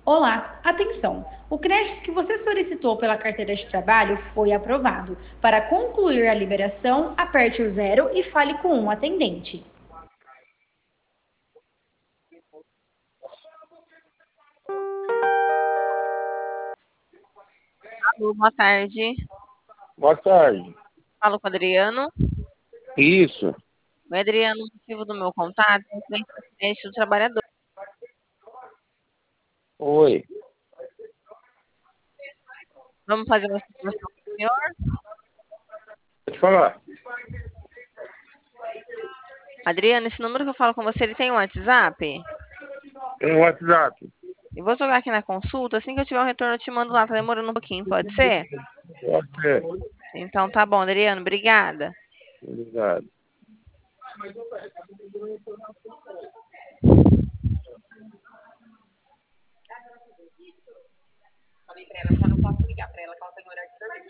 Olá, atenção! O crédito que você solicitou pela carteira de trabalho foi aprovado. Para concluir a liberação, aperte o zero e fale com um atendente. Alô, boa tarde. Boa tarde. Falo com o Adriano. Isso. O Adriano, o motivo do meu contato é referente ao crédito do trabalhador. Oi. Vamos fazer uma simulação com o senhor? Pode falar. Adriano, esse número que eu falo com você, ele tem um WhatsApp? Tem WhatsApp. Eu vou jogar aqui na consulta, assim que eu tiver um retorno eu te mando lá, tá demorando um pouquinho, pode ser? Pode ser. Então tá bom, Adriano, obrigada. Obrigado. Falei pra ela,